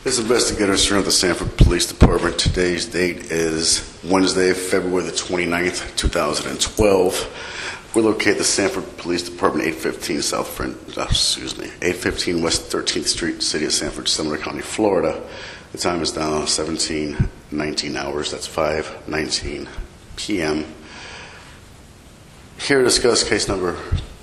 This investigator surrounded the Sanford Police Department. Today's date is Wednesday, February the 29th, 2012. We locate the Sanford Police Department, 815 West 13th Street, City of Sanford, Seminole County, Florida. The time is now 17:19 hours. That's 5:19 p.m. Here to discuss case number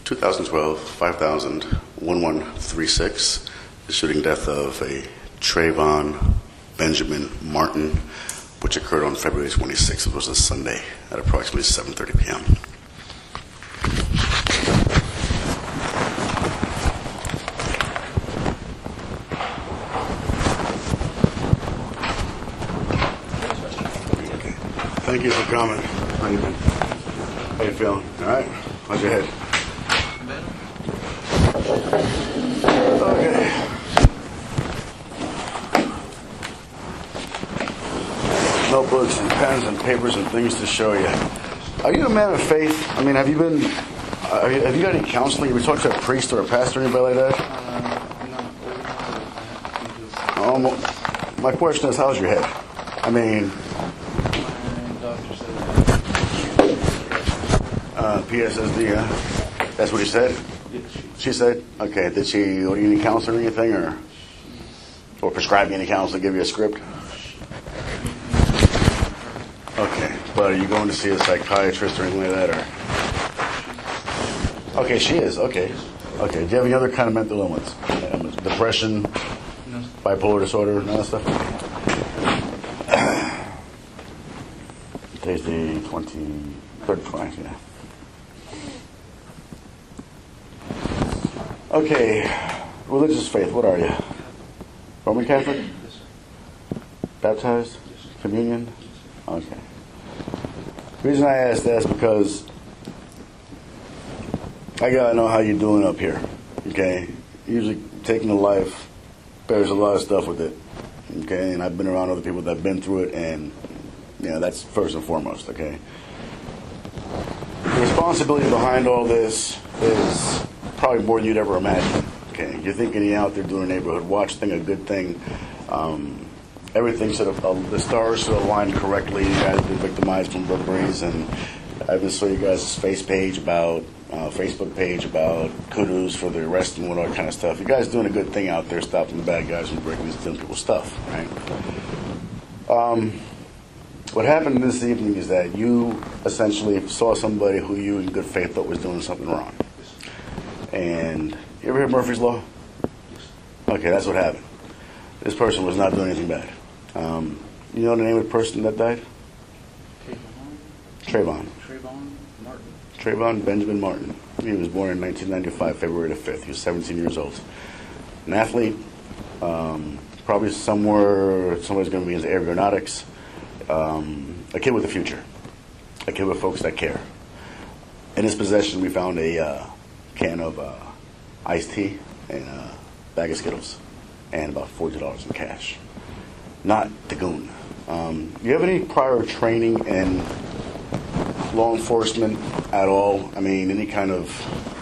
2012-5000-1136, the shooting death of a Trayvon Benjamin Martin, which occurred on February 26th. It was a Sunday at approximately 7:30 p.m. Okay. Thank you for coming. How you been? How you feeling? All right? How's your head? Okay. Notebooks and pens and papers and things to show you. Are you a man of faith? I mean, have you got any counseling? Have you talked to a priest or a pastor or anybody like that? My question is, how's your head? I mean, PSSD, huh? That's what he said? She said? Okay, did she order you any counseling or anything, or prescribe you any counseling, give you a script? Okay, but are you going to see a psychiatrist or anything like that, or? Okay, she is, okay. Okay, do you have any other kind of mental illness? Depression, bipolar disorder, and all that stuff? Today's the 23rd, 20th, yeah. Okay, religious faith, what are you? Roman Catholic? Baptized? Communion? Okay. The reason I ask that is because I gotta know how you're doing up here, okay? Usually taking a life, there's a lot of stuff with it, okay? And I've been around other people that have been through it, and, that's first and foremost, okay? The responsibility behind all this is probably more than you'd ever imagine. Okay, you're thinking you're out there doing a neighborhood watch thing, a good thing. Everything should have, the stars should have aligned correctly. You guys have been victimized from burglaries, and I just saw you guys' Facebook page about kudos for the arrest and all that kind of stuff. You guys doing a good thing out there, stopping the bad guys from breaking and stealing people's stuff, right? What happened this evening is that you essentially saw somebody who you in good faith thought was doing something wrong. And you ever hear Murphy's Law? Okay, that's what happened. This person was not doing anything bad. You know the name of the person that died? Trayvon Martin. Trayvon Benjamin Martin. He was born in 1995, February the 5th. He was 17 years old. An athlete, probably somebody's going to be into aeronautics. A kid with a future. A kid with folks that care. In his possession, we found a can of iced tea and a bag of Skittles and about $40 in cash. Not the goon. Do you have any prior training in law enforcement at all? I mean, any kind of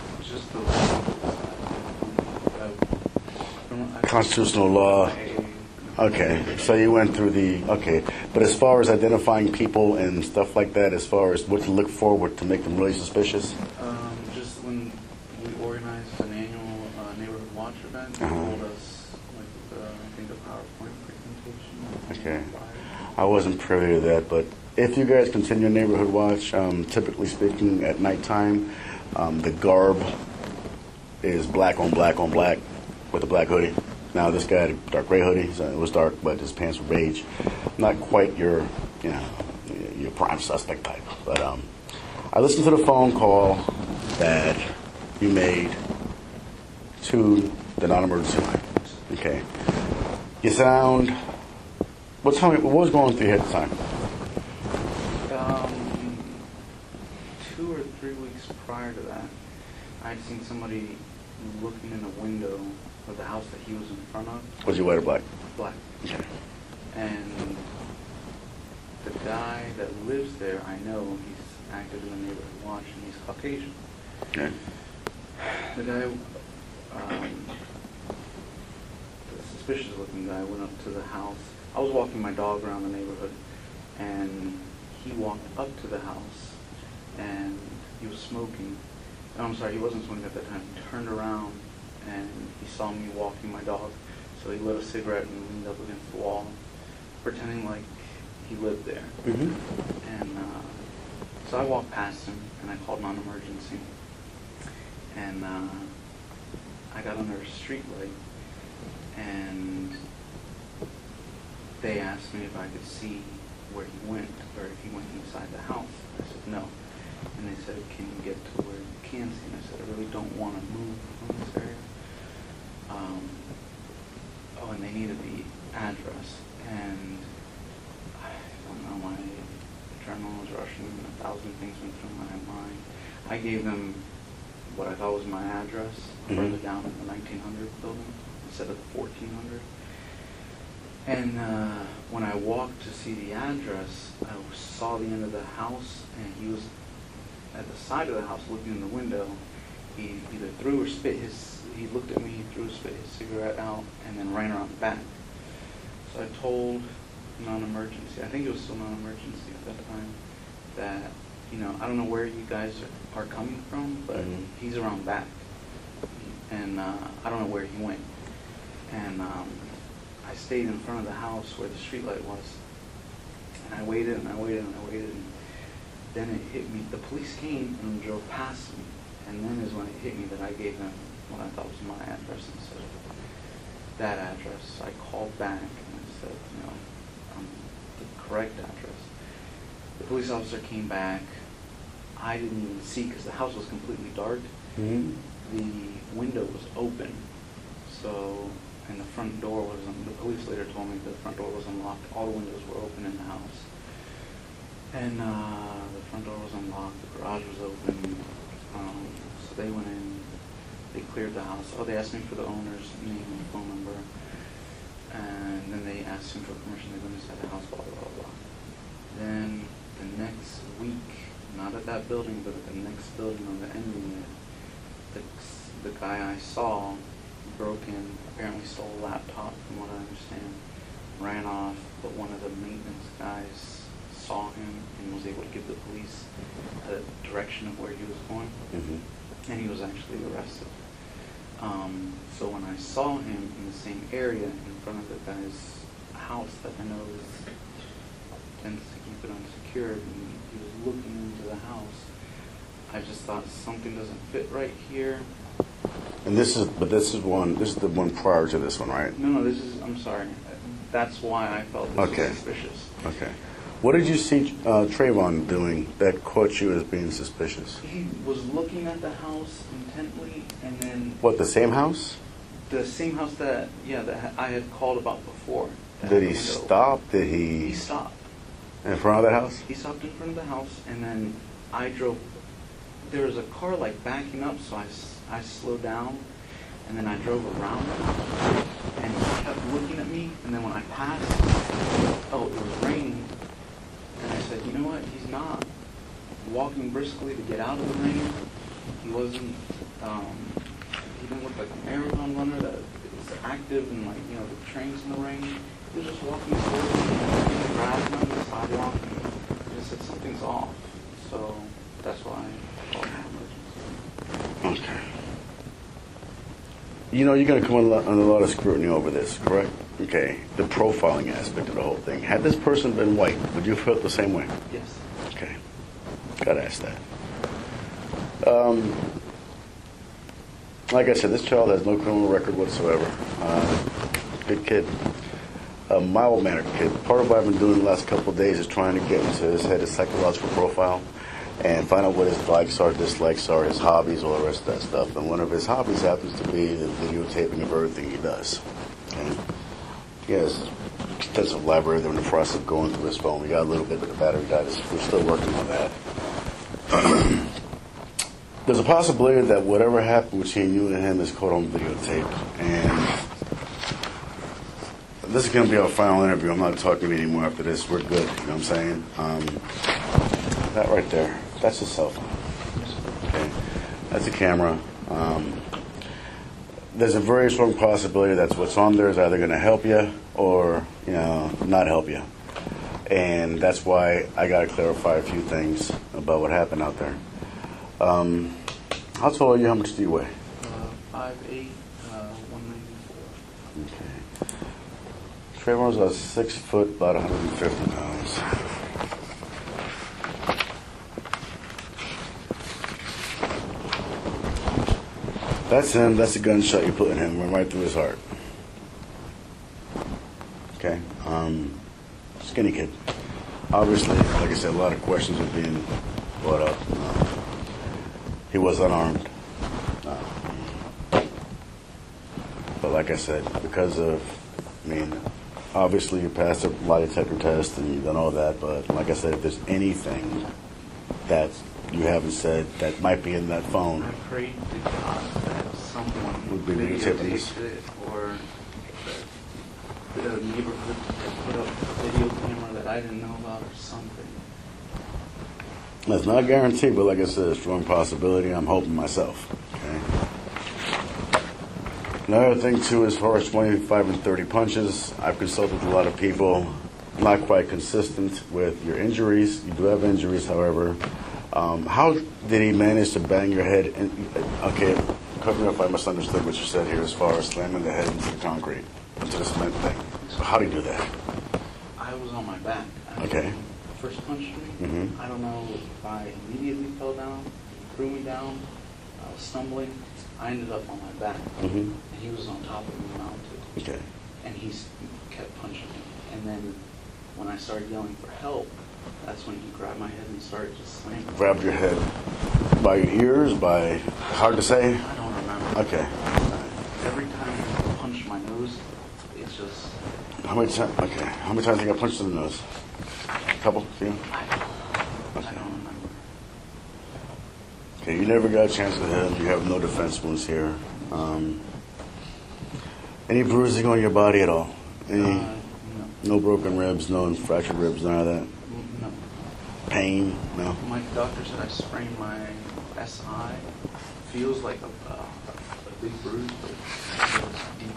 constitutional law? Okay, so you went through but as far as identifying people and stuff like that, as far as what to look for, what to make them really suspicious? Just when we organized an annual neighborhood watch event, they told us, I think, a PowerPoint presentation. Okay. I wasn't privy to that, but if you guys continue neighborhood watch, typically speaking, at nighttime, the garb is black on black on black with a black hoodie. Now, this guy had a dark gray hoodie, so it was dark, but his pants were beige. Not quite your prime suspect type. But I listened to the phone call that you made to the non-emergency line. Okay. You sound. What was going through your head at the time? 2 or 3 weeks prior to that, I'd seen somebody looking in a window of the house that he was in front of. Was he white or black? Black. Okay. And the guy that lives there, I know he's active in the neighborhood watch, and he's Caucasian. The guy, the suspicious looking guy went up to the house. I was walking my dog around the neighborhood, and he walked up to the house, and he was smoking. Oh, I'm sorry, he wasn't smoking at that time. He turned around, and he saw me walking my dog, so he lit a cigarette and leaned up against the wall, pretending like he lived there. Mm-hmm. And so I walked past him, and I called non-emergency. And I got under a street light, and they asked me if I could see where he went, or if he went inside the house. I said no. And they said, can you get to where you can see? And I said, I really don't want to move from this area. Oh, and they needed the address. And I don't know, my adrenaline was rushing, and 1,000 things went through my mind. I gave them what I thought was my address, further down in the 1900 building instead of the 1400. And when I walked to see the address, I saw the end of the house, and he was at the side of the house looking in the window. He either threw or spit he looked at me, he threw or spit his cigarette out, and then ran around the back. So I told non-emergency, I think it was still non-emergency at that time, that, I don't know where you guys are coming from, but he's around back. And I don't know where he went. And I stayed in front of the house where the street light was. And I waited and I waited and I waited. And then it hit me. The police came and drove past me. And then is when it hit me that I gave them what I thought was my address instead of that address. I called back and I said, the correct address. The police officer came back. I didn't even see because the house was completely dark. Mm-hmm. The window was open. So, and the front door was, the police later told me the front door was unlocked. All the windows were open in the house. And the front door was unlocked, the garage was open. So they went in, they cleared the house. Oh, they asked me for the owner's name and phone number. And then they asked him for permission to go inside the house, blah, blah, blah, blah. Then the next week, not at that building, but at the next building on the end unit, the guy I saw broke in, apparently stole a laptop from what I understand, ran off, but one of the maintenance guys saw him and was able to give the police a direction of where he was going, and he was actually arrested. So when I saw him in the same area in front of the guy's house that I know tends to keep it unsecured, and he was looking into the house, I just thought something doesn't fit right here. And this is the one prior to this one, right? No, I'm sorry. That's why I felt this was suspicious. Okay. What did you see Trayvon doing that caught you as being suspicious? He was looking at the house intently, and then... What, the same house? The same house that I had called about before. Did he stop? He stopped. In front of the house? He stopped in front of the house, and then I drove... There was a car, backing up, so I slowed down, and then I drove around the house, and he kept looking at me, and then when I passed, it was raining, and I said, you know what, he's not walking briskly to get out of the rain. He wasn't, he didn't look like a marathon runner that is active and the trains in the rain. He was just walking slowly in the grass and on the sidewalk, and I just said something's off. So that's why I called an emergency. Okay. You're going to come under a lot of scrutiny over this, correct? Okay. The profiling aspect of the whole thing. Had this person been white, would you have felt the same way? Yes. Okay. Got to ask that. Like I said, this child has no criminal record whatsoever. Good kid. A mild-mannered kid. Part of what I've been doing the last couple of days is trying to get into his head, his psychological profile, and find out what his likes are, dislikes are, his hobbies, all the rest of that stuff. And one of his hobbies happens to be the videotaping of everything he does. Okay? He has extensive library. They're in the process of going through his phone. We got a little bit, but the battery died. We're still working on that. There's a possibility that whatever happened between you and him is caught on videotape. And this is going to be our final interview. I'm not talking anymore after this. We're good. You know what I'm saying? That right there. That's a cell phone. Okay. That's a camera. there's a very strong possibility that's what's on there is either going to help you or, not help you. And that's why I got to clarify a few things about what happened out there. How tall are you? How much do you weigh? 5'8", 194. Okay. Trayvon's about 6 foot, about 150 pounds. That's him. That's the gunshot you put in him. Went right through his heart. Okay. Skinny kid. Obviously, like I said, a lot of questions were being brought up. He was unarmed. But like I said, because of, obviously you passed a lie detector test and you've done all that, but like I said, if there's anything that you haven't said that might be in that phone, I prayed to God that someone would be videotaped it, or that a neighborhood had put up a video camera that I didn't know about or something. That's not guaranteed, but like I said, a strong possibility. I'm hoping myself. Okay. Another thing too, as far as 25 and 30 punches, I've consulted with a lot of people. Not quite consistent with your injuries. You do have injuries, however. How did he manage to bang your head? Okay, cut me if I misunderstood what you said here as far as slamming the head into the concrete, into the cement thing. So how did he do that? I was on my back. Okay. First punched me. Mm-hmm. I don't know if I immediately fell down, threw me down, I was stumbling. I ended up on my back. Mm-hmm. And he was on top of me mounted. Okay. And he kept punching me. And then when I started yelling for help, that's when he grabbed my head and started just slamming. Grabbed your head by your ears, by, hard to say? I don't remember. Okay. Every time he punched my nose, it's just... How many times you got punched in the nose? A couple? Few? I don't remember. Okay, you never got a chance to hit him. You have no defense wounds here. Any bruising on your body at all? Any? No broken ribs, no fractured ribs, none of that? No. Pain? No? My doctor said I sprained my SI. Feels like a big bruise, but it feels deep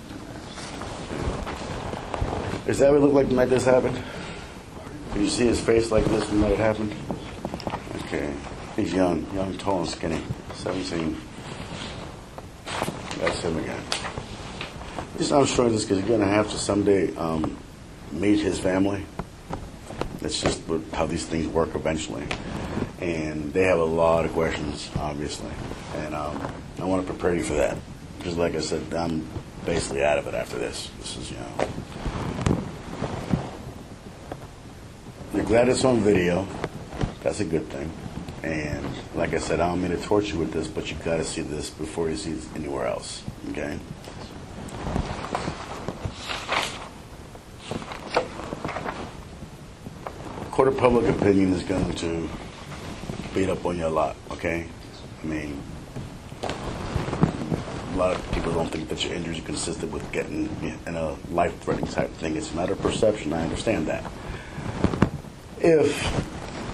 in there. Is that what it looked like the night this happened? Did you see his face like this the night it happened? Okay. He's young, tall, and skinny. 17. That's him again. I'm showing this because you're going to have to someday meet his family. That's just how these things work eventually. And they have a lot of questions, obviously. And I want to prepare you for that. Because like I said, I'm basically out of it after this. This is, You're glad it's on video. That's a good thing. And like I said, I don't mean to torture you with this, but you got to see this before you see it anywhere else. Okay? Court of public opinion is going to beat up on you a lot, okay? A lot of people don't think that your injuries are consistent with getting in a life-threatening type of thing. It's a matter of perception. I understand that. If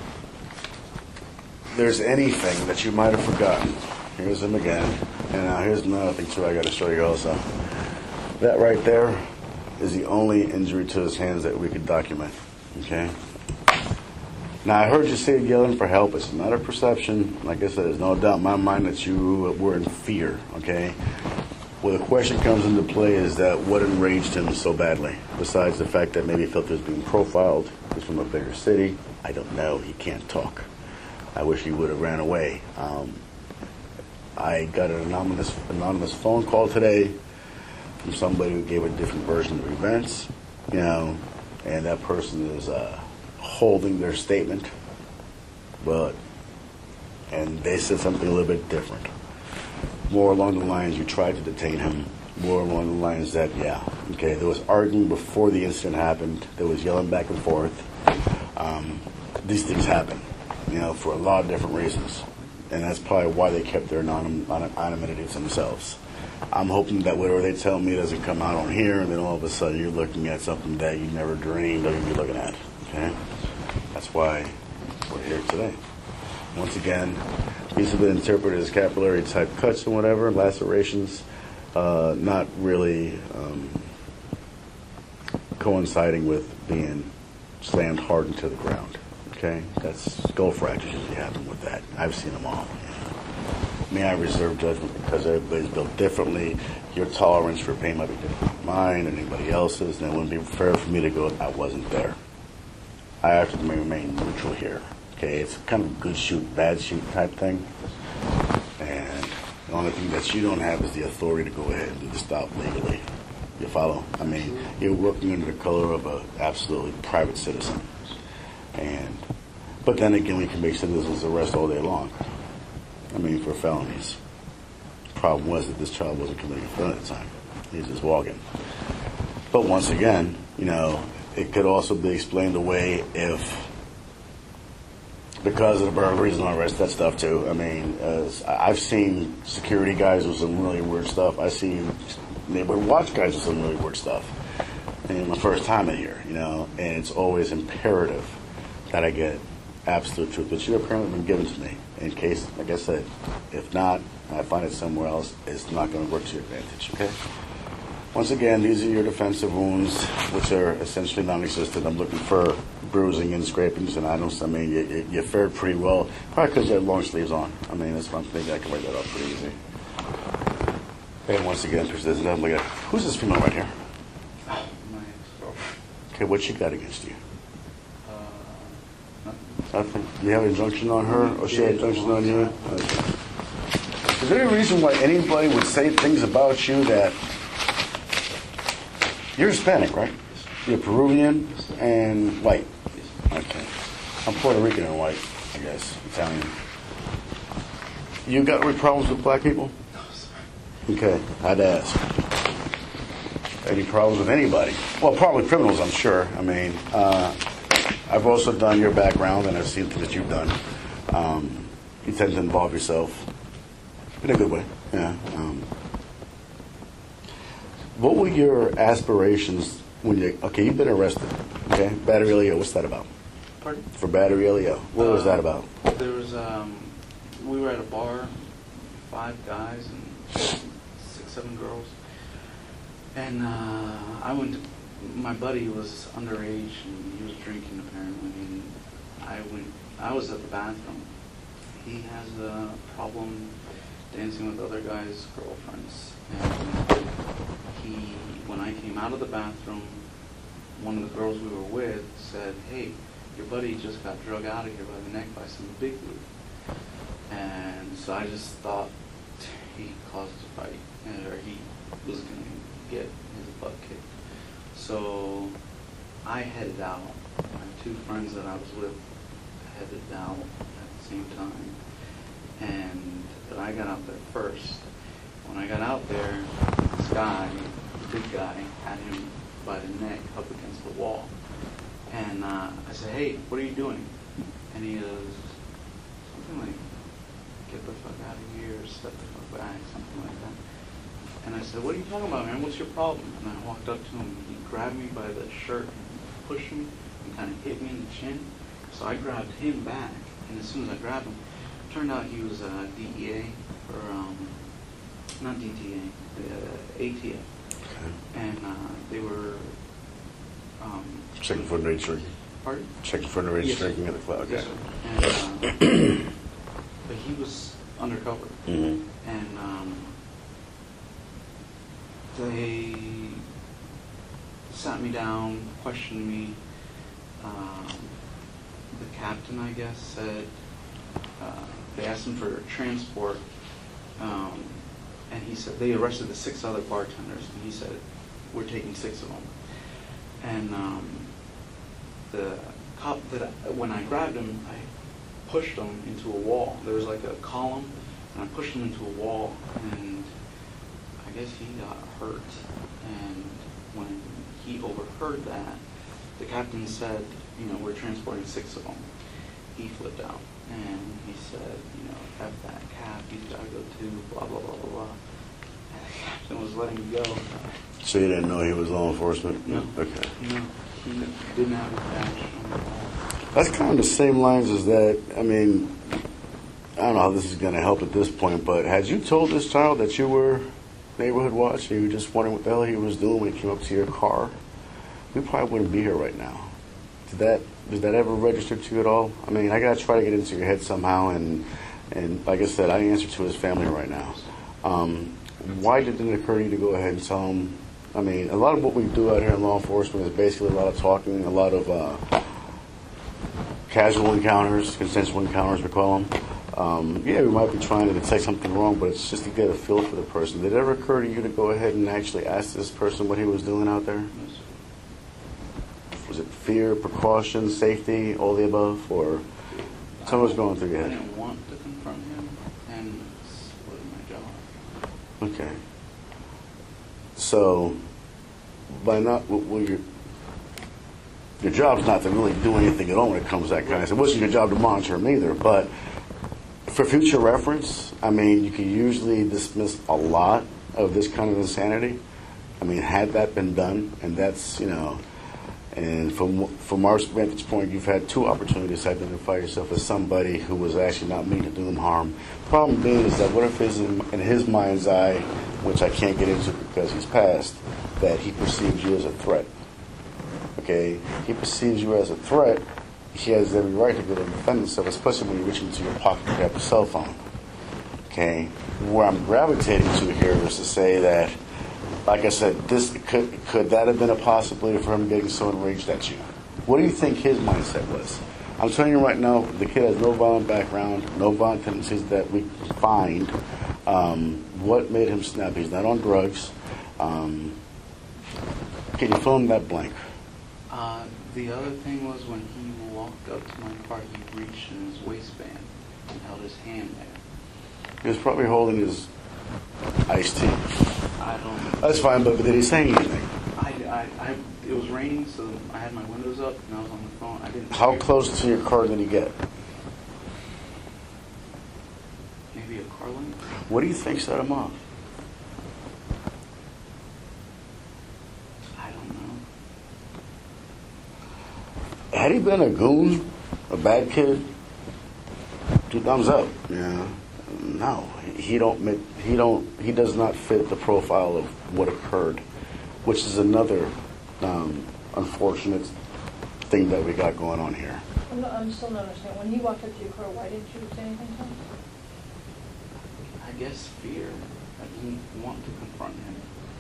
there's anything that you might have forgotten, here's him again. And now here's another thing, too, I got to show you also. That right there is the only injury to his hands that we could document, okay? Now, I heard you say yelling for help. It's a matter of perception. Like I said, there's no doubt in my mind that you were in fear, okay? Well, the question comes into play is that what enraged him so badly? Besides the fact that maybe he felt he was being profiled. He's from a bigger city. I don't know. He can't talk. I wish he would have ran away. I got an anonymous phone call today from somebody who gave a different version of events, and that person is holding their statement, and they said something a little bit different. More along the lines, you tried to detain him. More along the lines that, there was arguing before the incident happened. There was yelling back and forth. These things happen, for a lot of different reasons. And that's probably why they kept their anonymity to themselves. I'm hoping that whatever they tell me doesn't come out on here, and then all of a sudden you're looking at something that you never dreamed of you'd be looking at. Okay? That's why we're here today. Once again, these have been interpreted as capillary type cuts and whatever, lacerations. not really coinciding with being slammed hard into the ground. Okay, that's skull fractures usually happen with that. I've seen them all. May I reserve judgment because everybody's built differently. Your tolerance for pain might be different from mine and anybody else's, and it wouldn't be fair for me to go, I wasn't there. I have to remain neutral here. Okay, it's kind of good shoot, bad shoot type thing. And the only thing that you don't have is the authority to go ahead and do the stop legally. You follow? I mean, you're working under the color of an absolutely private citizen. But then again, we can make citizens arrest all day long. I mean, for felonies. The problem was that this child wasn't committing a felony at the time. He was just walking. But once again, it could also be explained away if, because of the burglaries and all the rest of that stuff too. I mean, I've seen security guys with some really weird stuff. I've seen neighborhood watch guys with some really weird stuff. And my first time in here, and it's always imperative that I get absolute truth, which you've apparently been given to me. In case, like I said, if not, I find it somewhere else, it's not going to work to your advantage, okay? Once again, these are your defensive wounds, which are essentially non-existent. I'm looking for bruising and scrapings, and you fared pretty well, probably because you had long sleeves on. I mean, that's one thing I can write that up pretty easy. And once again, who's this female right here? My ex-girlfriend. Okay, what she got against you? Nothing. You have an injunction on her, or she had an injunction on you? Okay. Is there any reason why anybody would say things about you that you're Hispanic, right? You're Peruvian and white. Okay. I'm Puerto Rican and white, I guess. Italian. You got any problems with black people? No, sir. Okay, I'd ask. Any problems with anybody? Well, probably criminals, I'm sure. I mean, I've also done your background, and I've seen things that you've done. You tend to involve yourself in a good way. Yeah. What were your aspirations when you've been arrested, okay? Battery LEO, what's that about? Pardon? For Battery LEO, what was that about? There was, we were at a bar, 5 guys and 6, 7 girls. And my buddy was underage and he was drinking apparently. And I was at the bathroom. He has a problem dancing with other guys' girlfriends. And when I came out of the bathroom, one of the girls we were with said, "Hey, your buddy just got drug out of here by the neck by some big dude." And so I just thought he caused a fight, or he was going to get his butt kicked. So I headed out. My 2 friends that I was with headed out at the same time. But I got out there first. When I got out there, this guy, the big guy, had him by the neck up against the wall. And I said, "Hey, what are you doing?" And he goes, something like, "Get the fuck out of here," or "Step the fuck back," something like that. And I said, "What are you talking about, man? What's your problem?" And I walked up to him, and he grabbed me by the shirt and pushed me and kind of hit me in the chin. So I grabbed him back, and as soon as I grabbed him, it turned out he was DEA, or not DTA, ATF. Okay. And they were... Checking for underage drinking? Pardon? Checking for underage Yes, drinking at the club? Okay. Yes, sir. And, but he was undercover. Mm-hmm. And they sat me down, questioned me. The captain, I guess, said, they asked him for transport, and he said, they arrested the 6 other bartenders, and he said, "We're taking 6 of them." And the cop, when I grabbed him, I pushed him into a wall. There was like a column, and I pushed him into a wall, and I guess he got hurt. And when he overheard that, the captain said, "We're transporting 6 of them." He flipped out, and he said, "F that cap, he's got to go too, blah, blah, blah, blah, blah." And the captain was letting me go. So you didn't know he was law enforcement? No. Okay. No, he didn't have a badge on the wall. That's kind of the same lines as that. I don't know how this is going to help at this point, but had you told this child that you were neighborhood watch and you were just wondering what the hell he was doing when he came up to your car, we probably wouldn't be here right now. Did that ever register to you at all? I mean, I gotta try to get into your head somehow, and like I said, I answer to his family right now. Why did it occur to you to go ahead and tell him? I mean, a lot of what we do out here in law enforcement is basically a lot of talking, a lot of casual encounters, consensual encounters, we call them. Yeah, we might be trying to detect something wrong, but it's just to get a feel for the person. Did it ever occur to you to go ahead and actually ask this person what he was doing out there? Was it fear, precaution, safety, all the above, or someone's going through your I head? didn't want to confront him, and it's was my job. Okay. So, by not, well, your job's not to really do anything at all when it comes to that kind of stuff. It wasn't your job to monitor him either, but for future reference, I mean, you can usually dismiss a lot of this kind of insanity. I mean, had that been done, and that's, and from our vantage point, you've had two opportunities to identify yourself as somebody who was actually not meaning to do them harm. Problem being is that what if in his mind's eye, which I can't get into because he's passed, that he perceives you as a threat. Okay? He perceives you as a threat. He has every right to go to defend himself, especially when you reach into your pocket and grab a cell phone. Okay? Where I'm gravitating to here is to say that, like I said, this could that have been a possibility for him getting so enraged at you? What do you think his mindset was? I'm telling you right now, the kid has no violent background, no violent tendencies that we find. What made him snap? He's not on drugs. Can you fill in that blank? The other thing was when he walked up to my car, he reached in his waistband and held his hand there. He was probably holding his iced tea. I don't. That's fine, but did he say anything? It was raining, so I had my windows up and I was on the phone. I didn't. How close to your car did he get? Maybe a car length. What do you think set him off? I don't know. Had he been a goon, a bad kid, 2 thumbs up. Yeah. No, he does not fit the profile of what occurred, which is another unfortunate thing that we got going on here. I'm still not understanding. When he walked up to your car, why didn't you say anything to him? I guess fear. I didn't want to confront him.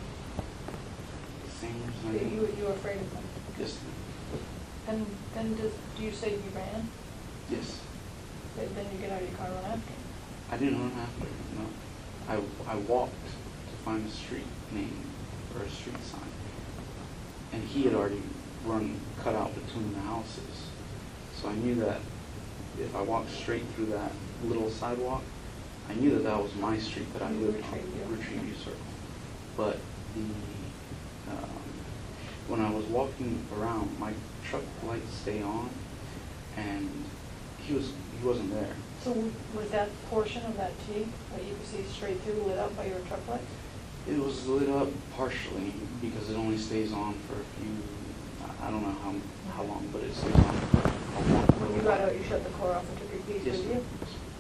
Same reason. You were afraid of him. Yes. And then do you say you ran? Yes. Then you get out of your car and run after him? I didn't run after him, no. I walked to find a street name or a street sign. And he had already cut out between the houses. So I knew that if I walked straight through that little sidewalk, I knew that that was my street that I lived on, Retrieview Circle. But when I was walking around, my truck lights stay on, and he wasn't there. So was that portion of that T that you could see straight through lit up by your truck lights? It was lit up partially because it only stays on for a few, I don't know how long, but it stays on for a long When you got out, you shut the car off and took your keys Yes, with you?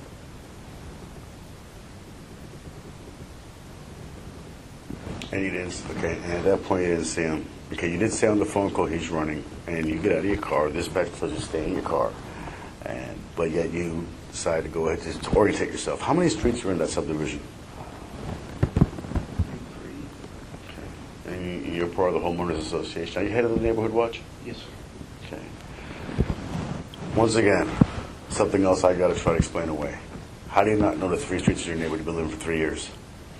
And you didn't, okay, and at that point you didn't see him. Okay, you did say on the phone call he's running, and you get out of your car, dispatcher tells you to stay in your car, but yet you decide to go ahead to orientate yourself. How many streets are in that subdivision? 3. And you're part of the homeowners association. Are you head of the neighborhood watch? Yes, sir. Okay. Once again, something else I got to try to explain away. How do you not know the 3 streets in your neighborhood you've been living for 3 years?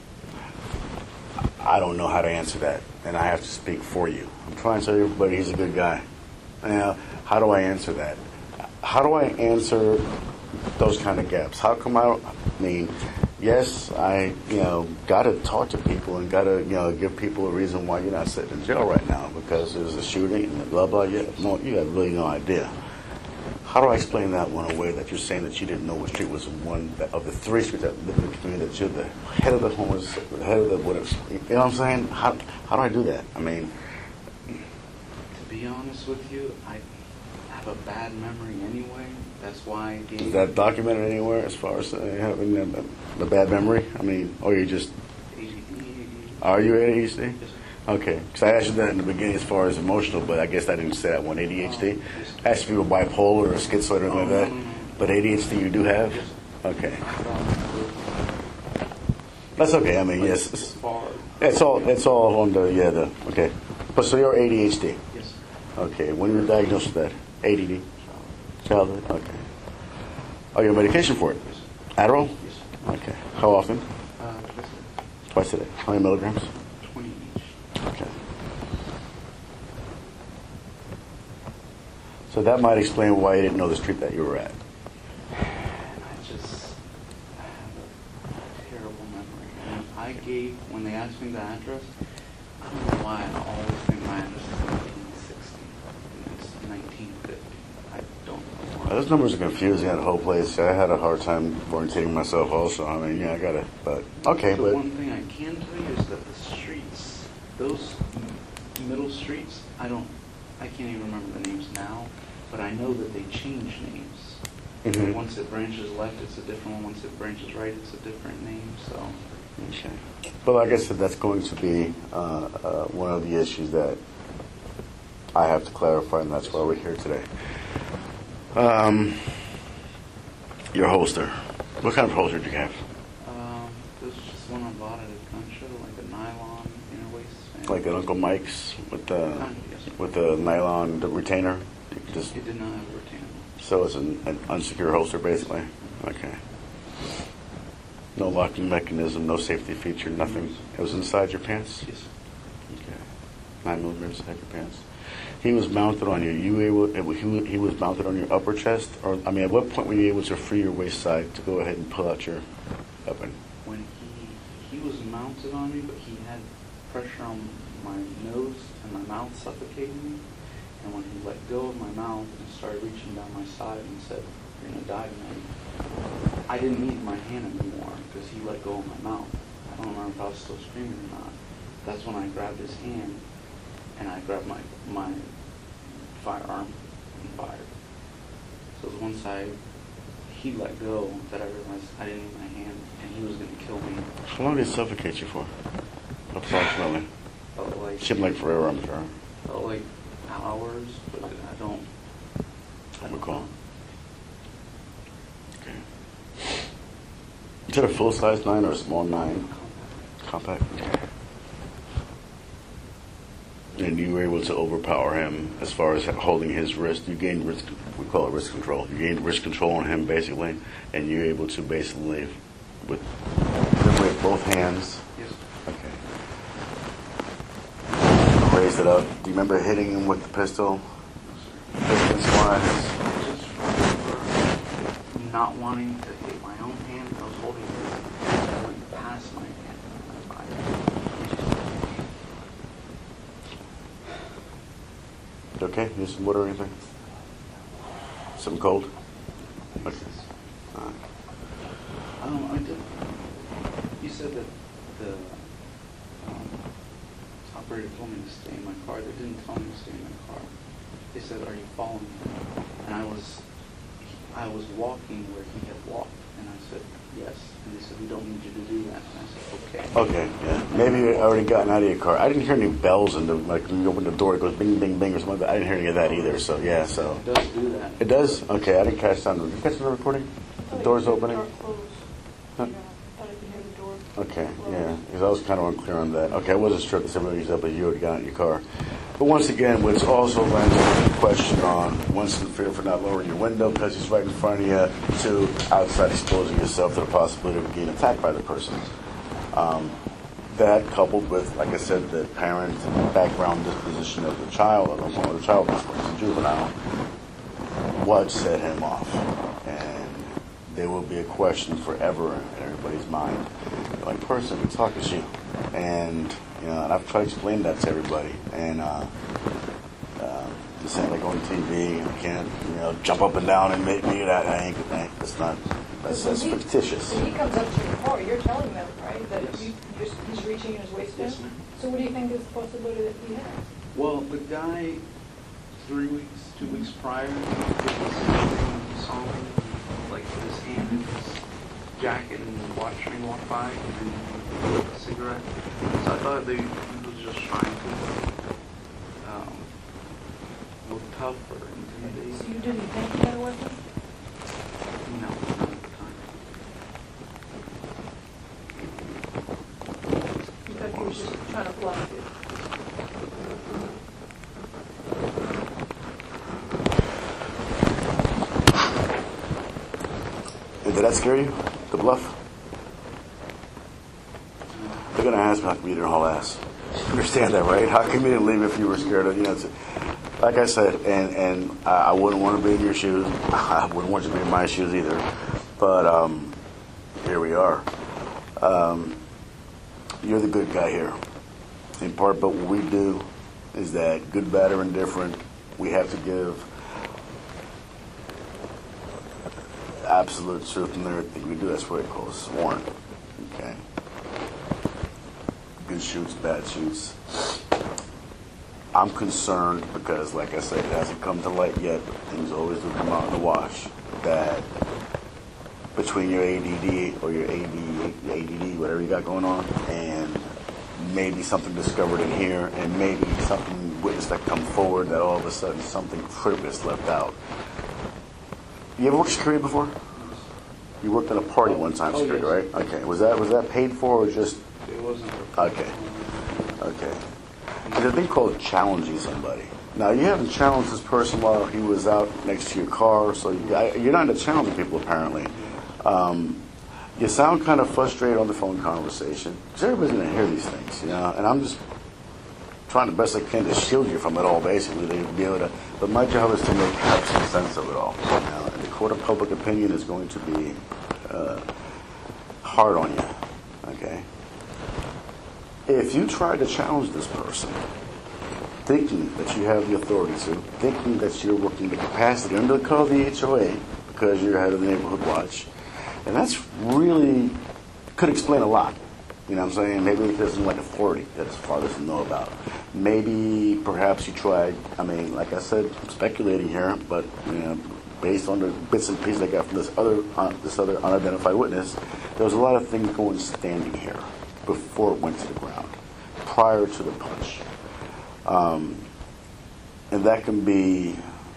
I don't know how to answer that, and I have to speak for you. I'm trying to tell everybody he's a good guy. Now, how do I answer that? How do I answer those kind of gaps? How come I mean, yes, I, got to talk to people and got to, give people a reason why you're not sitting in jail right now because there's a shooting and blah, blah, you have really no idea. How do I explain that one away that you're saying that you didn't know what street was one of the 3 streets that live in the community that you're the head of the homeless, the head of the whatever? You know what I'm saying? How do I do that? I mean, To be honest with you, I have a bad memory anyway. That's why I gave... is that documented anywhere as far as having the bad memory? I mean, or you just... ADD, Are you ADHD? Yes, sir. Okay, because I asked you that in the beginning as far as emotional, but I guess I didn't say that one. ADHD? Yes, I asked if you were bipolar or schizoid or anything like that. No. But ADHD you do have? Yes. Okay. I thought That's okay. I mean, it yes. was far. It's all on the, okay. But so you're ADHD? Yes, Okay. When were you diagnosed with that? ADD? Childhood? Okay. Are you on medication for it? yes, Adderall? yes. Okay. How often? Yes, Twice a day. How many milligrams? 20 each. Okay. So that might explain why you didn't know the street that you were at. I just have a terrible memory. And I gave, when they asked me the address, I don't know why I always think my address is 1960. And it's 1950. I don't know why. Those numbers are confusing that whole place. I had a hard time orientating myself also. I mean, yeah, I got it. But, okay, The but one thing I can tell you is that the streets, those middle streets, I can't even remember the names now, but I know that they change names. Mhm. Once it branches left, it's a different one. Once it branches right, it's a different name. So, okay. But like I said, that's going to be one of the issues that I have to clarify, and that's why we're here today. Your holster. What kind of holster do you have? this is just one I bought at a gun show, like a nylon inner waist. Like an Uncle Mike's with the Yes. with the nylon retainer? You can just It did not have a retainer. so it's an unsecure holster, basically. Okay. No locking mechanism, no safety feature, nothing. It was inside your pants. Yes. Okay. 9mm inside your pants. He was mounted on you. He was mounted on your upper chest, or I mean, at what point were you able to free your waist side to go ahead and pull out your weapon? When he was mounted on me, but he had pressure on my nose and my mouth suffocating me. And when he let go of my mouth and started reaching down my side and said, "You're gonna die tonight," I didn't need my hand anymore because he let go of my mouth. I don't remember if I was still screaming or not. That's when I grabbed his hand and I grabbed my firearm and fired. So it was once he let go that I realized I didn't need my hand and he was going to kill me. How long did it suffocate you for? Approximately. Felt like Seemed like forever, I'm sure. felt like hours, but I don't Recall. Okay. Is that a full-size 9 or a small 9? Compact. Okay. And you were able to overpower him as far as holding his wrist. You gained wrist, we call it wrist control. You gained wrist control on him basically, and you were able to basically, with both hands. Yes. Okay. Raised it up. Do you remember hitting him with the pistol? Distance wise. Just remember not wanting to hit my own hand. I was holding his. I went past my hand. Okay, need some water or anything? Something cold? Okay. All right. I did. You said that the operator told me to stay in my car. They didn't tell me to stay in my car. They said, "Are you following me?" And I was walking where he had walked, and I said, "Yes." And they said, "We don't need you to do that." And I said, "Okay." Okay, yeah. Maybe you had already gotten out of your car. I didn't hear any bells in the, like when you open the door, it goes bing, bing, bing or something like that. I didn't hear any of that either, so yeah, so. It does do that. It does? Okay, I didn't catch that. Did you catch the recording? The doors opening? Door closed. Huh? Yeah, I thought I could hear the door. Okay, close. yeah, because I was kind of unclear on that. Okay, I wasn't sure if the somebody used that, but you already got in your car. But once again, what's also lends to the question on, once in fear for not lowering your window because he's right in front of you, to outside exposing yourself to the possibility of being attacked by the person. That coupled with, like I said, the parent background disposition of the child, or the child was a juvenile, what set him off. And there will be a question forever in everybody's mind. Like, person, we talk as you. And, you know, and I've tried to explain that to everybody. And, just saying, like, on TV, you can't, you know, jump up and down and make me that. That's not, that's fictitious. When he comes up to your car, you're telling them, right, that Yes. he's reaching in his waistband? Yes, ma'am. So what do you think is the possibility that he has? Well, the guy 2 weeks prior, he saw me, like, put his hand in his jacket and watched me walk by and lit a cigarette. So I thought he was just trying to look tough or intimidating. So you didn't think he had a weapon? No, not at the time. You thought he was just trying to bluff you? And did that scare you? The bluff? They're going to ask me how come you didn't haul ass. Understand that, right? How come you didn't leave if you were scared of, like I said, and I wouldn't want to be in your shoes. I wouldn't want you to be in my shoes either. But here we are. You're the good guy here. In part, but what we do is that good, bad, or indifferent, we have to give absolute truth in everything we do. That's what it calls sworn. Okay. Good shoots, bad shoots. I'm concerned because, like I said, it hasn't come to light yet, but things always do come out in the wash, that between your ADD or your ADD, whatever you got going on, and maybe something discovered in here, and maybe something witnessed that come forward, that all of a sudden something critical is left out. You ever worked security before? You worked at a party one time, Oh, security, yes. right? Okay. Was that paid for or just? It wasn't. Okay. Okay. There's a thing called challenging somebody. Now, you haven't challenged this person while he was out next to your car, so you're not into challenging people, apparently. You sound kind of frustrated on the phone conversation, because everybody's going to hear these things, and I'm just trying the best I can to shield you from it all, basically, to be able to, but my job is to have some sense of it all. And the court of public opinion is going to be hard on you, okay? If you try to challenge this person, thinking that you have the authority to, thinking that you're working the capacity under the code of the HOA, because you're head of the neighborhood watch, and that's really, could explain a lot. You know what I'm saying? Maybe he doesn't like authority that his father doesn't know about. Maybe perhaps you tried, like I said, I'm speculating here, but based on the bits and pieces I got from this other unidentified witness, there was a lot of things going standing here before it went to the ground, prior to the punch. And that can be,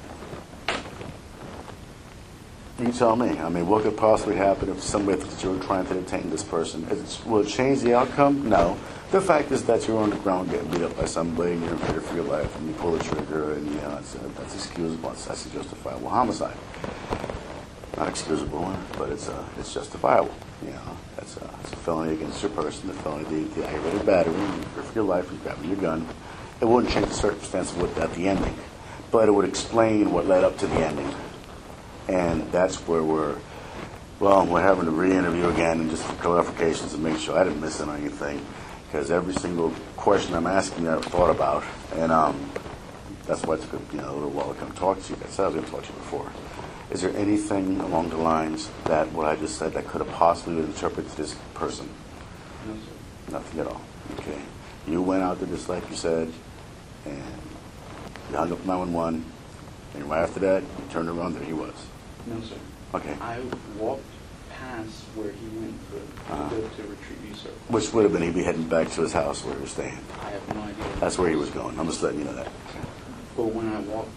you tell me. What could possibly happen if somebody thinks that you're trying to detain this person? Will it change the outcome? No. The fact is that you're on the ground getting beat up by somebody and you're in fear for your life and you pull the trigger and that's excusable. That's a justifiable homicide. Not excusable, but it's justifiable. That's a felony against your person, the felony, the aggravated battery, and fear for your life and grabbing your gun. It wouldn't change the circumstance of at the ending, but it would explain what led up to the ending. And that's where we're having to re-interview again and just for clarifications and make sure I didn't miss on anything, because every single question I'm asking I've thought about, and that's why it took a little while to come talk to you. That's how I was going to talk to you before. Is there anything along the lines that what I just said that could have possibly been interpreted to this person? No, sir. Nothing at all. Okay. You went out there just like you said, and you hung up 911, and right after that, you turned around, there he was. No, sir. Okay. I walked past where he went to retrieve you, sir. Which would have been he'd be heading back to his house where he was staying. I have no idea. That's where he was going. I'm just letting you know that. But when I walked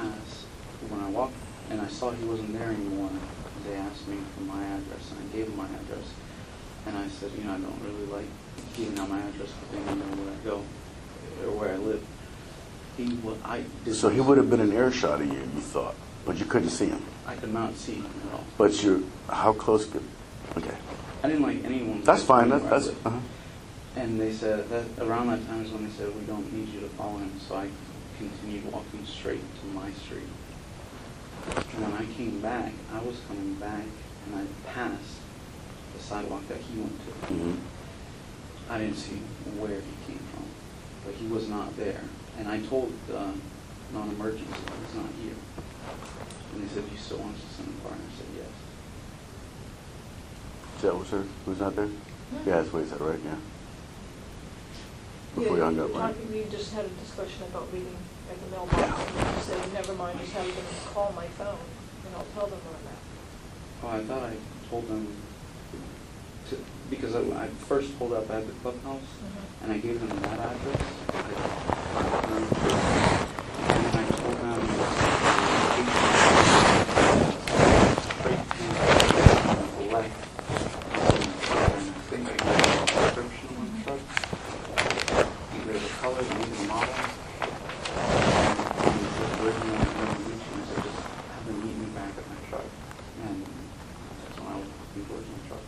and I saw he wasn't there anymore, they asked me for my address, and I gave them my address. And I said, I don't really like giving out my address because they don't know where I go or where I live. So he would have been an earshot of you, you thought, but you couldn't see him. I could not see him at all. But how close could? Okay. I didn't like anyone. That's fine. That's. And they said that around that time is when they said we don't need you to follow him. So I continued walking straight to my street. And when I came back, I was coming back, and I passed the sidewalk that he went to. Mm-hmm. I didn't see where he came from, but he was not there. And I told non-emergency, he's not here. And they said, you still want us to send a car? And I said, yes. Is that what, sir? Who's not there? Mm-hmm. Yeah, that's what he said, right? Yeah. Before you hung up, right? We just had a discussion about reading at the mailbox. Yeah. And you said, never mind, just have them call my phone, and I'll tell them where I'm at. Oh, I thought I told them because I first pulled up at the clubhouse, and I gave them that address. And then I told them straight to the left. And I think I gave them a description on the truck, either the color, maybe the model. And he said, where do you want to reach? And I said, just have them meet me back at my truck. And that's when I was walking towards my truck.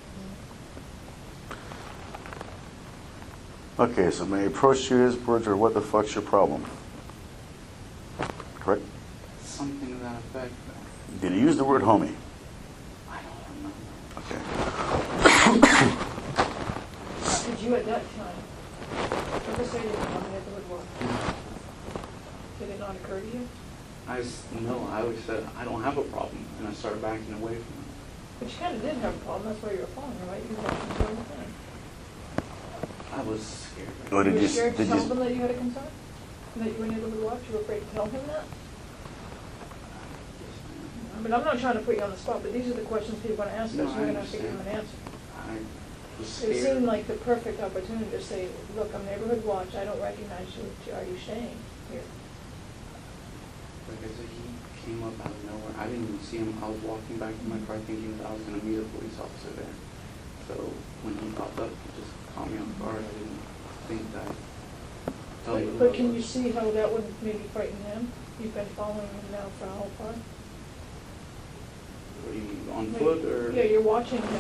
Okay, so may I approach you his words, or what the fuck's your problem? Correct? Something to that effect. Did he use the word homie? I don't remember. Okay. Did you at that time ever say you were on the neighborhood watch? Did it not occur to you? No, I always said, I don't have a problem, and I started backing away from it. But you kind of did have a problem, that's why you were following her, right? You were watching the whole thing. I was scared. Or You did were you, scared to did tell you, them that you had a concern? That you were neighborhood watch? You were afraid to tell him that? I mean, I'm not trying to put you on the spot, but these are the questions people want to ask us, No, so I we're going to have to give them an understand. answer. I was It scared. seemed like the perfect opportunity to say, look, I'm neighborhood watch, I don't recognize you, are you staying here? Like I said, he came up out of nowhere. I didn't even see him. I was walking back to my car thinking that I was going to meet a police officer there. So when he popped up, he just caught me off guard. I didn't think that. But can you see how that would maybe frighten him? You've been following him now for how far? Were you on foot or? Yeah, you're watching him.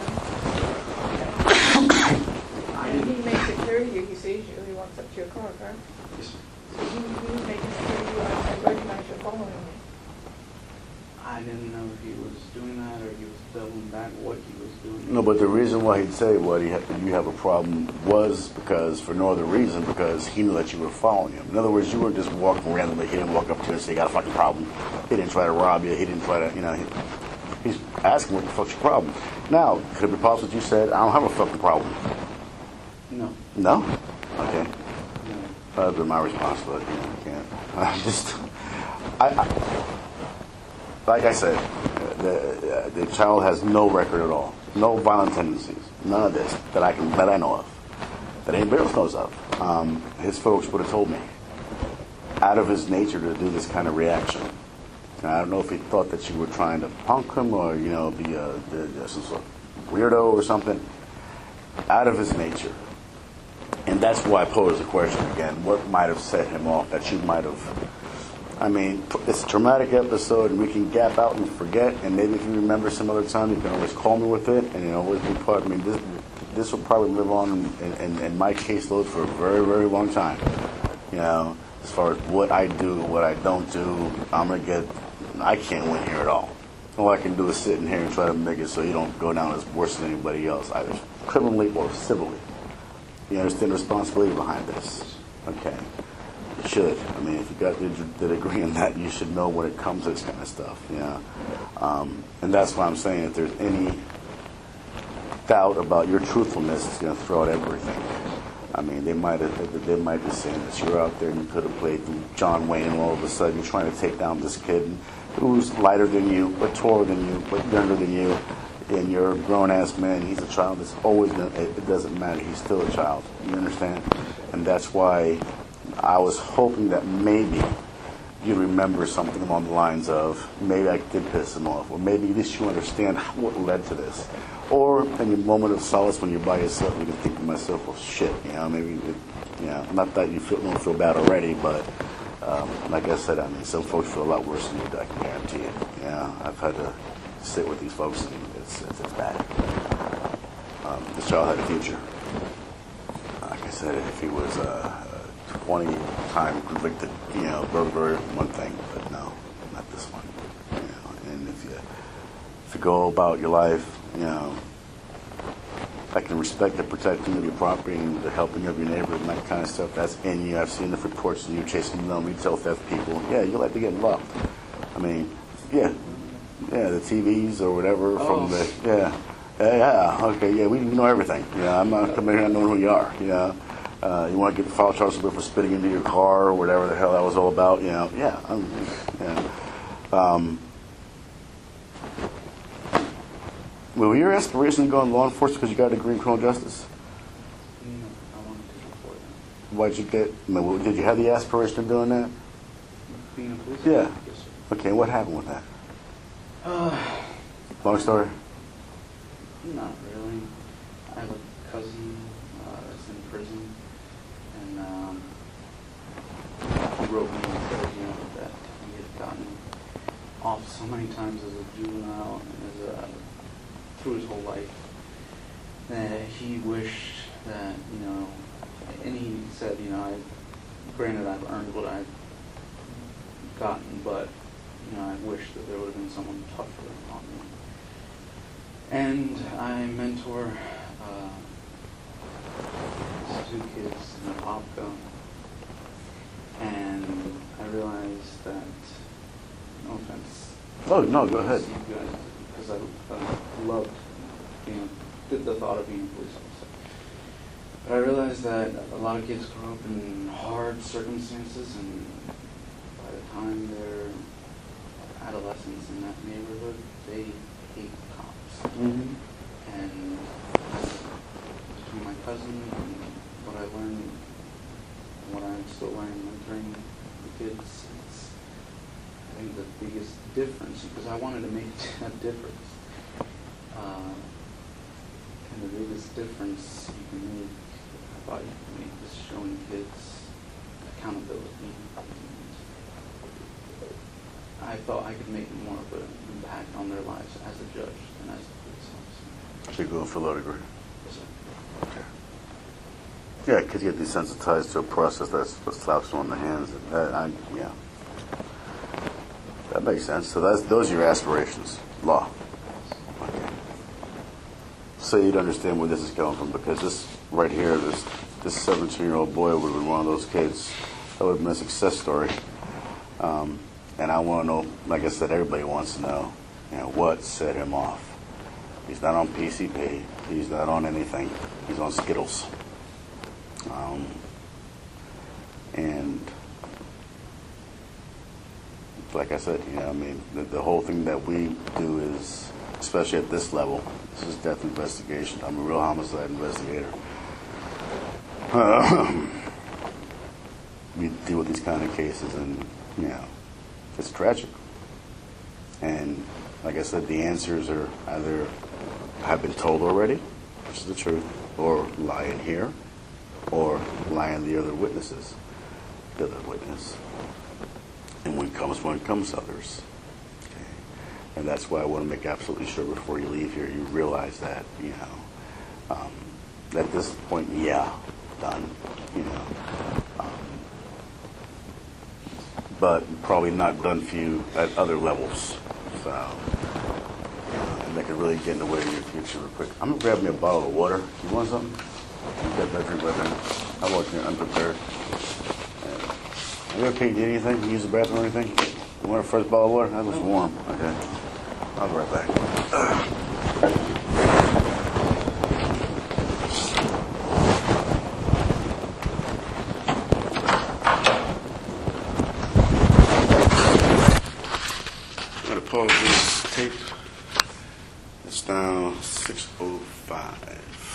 I And he didn't. makes it clear to you, he sees you, he walks up to your car, correct? Yes, ma'am. So he's making it clear to you, I recognize you're following me. I didn't know if he was doing that or he was doubling back what he was doing. no, but the reason why he'd say what you have a problem was because, for no other reason, because he knew that you were following him. In other words, you weren't just walking randomly. He didn't walk up to you and say, you got a fucking problem. He didn't try to rob you. He didn't try to, he's asking what the fuck's your problem. Now, could it be possible that you said, I don't have a fucking problem? No. No? Okay. No. That'd be my responsibility. I can't. Like I said, the child has no record at all, no violent tendencies, none of this that I know of, that anybody else knows of. His folks would have told me, out of his nature to do this kind of reaction. And I don't know if he thought that you were trying to punk him or be some sort of weirdo or something. Out of his nature. And that's why I posed the question again. What might have set him off that you might have... I mean, it's a traumatic episode, and we can gap out and forget, and maybe if you remember some other time, you can always call me with it, and always be part... I mean, this will probably live on in my caseload for a very, very long time. As far as what I do, what I don't do, I can't win here at all. All I can do is sit in here and try to make it so you don't go down as worse than anybody else, either criminally or civilly. You understand the responsibility behind this? Okay. You should. I mean, if you got the degree in that, you should know when it comes to this kind of stuff. And that's why I'm saying if there's any doubt about your truthfulness, it's going to throw out everything. I mean, they might be saying that you're out there and you could have played John Wayne, and all of a sudden you're trying to take down this kid who's lighter than you, but taller than you, but younger than you, and you're a grown-ass man. He's a child. It's always going to, it doesn't matter. He's still a child. You understand? And that's why I was hoping that maybe you remember something along the lines of, maybe I did piss him off, or maybe at least you understand what led to this. Or in your moment of solace when you're by yourself, you can think to myself, well, shit, maybe, not that you don't feel bad already, but like I said, I mean, some folks feel a lot worse than you do, I can guarantee it. I've had to sit with these folks, and it's bad. This child had a future. Like I said, if he was 20-time convicted, burglary, one thing, but no, not this one. And if you go about your life, I can respect the protecting of your property and the helping of your neighbor and that kind of stuff. That's in you. I've seen the reports of you chasing retail theft people. Yeah, you like to get involved. I mean, the TVs or whatever from the okay, we know everything. I'm not coming here not knowing who you are. You want to get file charges for spitting into your car or whatever the hell that was all about. Were your aspirations to go in law enforcement because you got a degree in criminal justice? No, I wanted to before that. Why'd you get? I mean, did you have the aspiration of doing that? Being a police Yeah. officer? Yes, sir. Okay, what happened with that? Long story. Not really. I have a cousin that's in prison, and he wrote me and said, that he had gotten off so many times as a juvenile and through his whole life that he wished that, and he said, granted I've earned what I've gotten, but, I wish that there would have been someone tougher on me. And I mentor these two kids in Apopka, and I realized that, no offense. Oh no, go ahead. You guys, because I loved the thought of being a police officer. But I realized that a lot of kids grow up in hard circumstances, and by the time they're adolescents in that neighborhood, they hate cops. Mm-hmm. And between my cousin and what I learned, and what I'm still learning, mentoring the kids, it's, I think, the biggest difference, because I wanted to make a difference. And the biggest difference you can make, I thought you could make, is showing kids accountability. I thought I could make more of an impact on their lives as a judge than as a police officer. So you're going for law degree? Yes, sir. Okay. Yeah, because you get desensitized to a process that slaps you on the hands. Yeah. That makes sense. So those are your aspirations. Law. Okay. So you'd understand where this is coming from, because this right here, this 17-year-old boy would have been one of those kids that would have been a success story. And I want to know, like I said, everybody wants to know, what set him off. He's not on PCP. He's not on anything. He's on Skittles. And like I said, the whole thing that we do is, especially at this level, this is death investigation. I'm a real homicide investigator. We deal with these kind of cases, and it's tragic. And like I said, the answers are either have been told already, which is the truth, or lie in here, or lie in the other witnesses, the other witness. And when comes others. Okay. And that's why I want to make absolutely sure before you leave here, you realize that, at this point, done, but probably not done for you at other levels. So, and that could really get in the way of your future real quick. I'm going to grab me a bottle of water. You want something? You got that drink right there. I walked in unprepared. Are you okay? Did anything? You use the bathroom or anything? You want a fresh bottle of water? That was warm. Okay. I'll be right back. Pause this tape. It's now 6:05.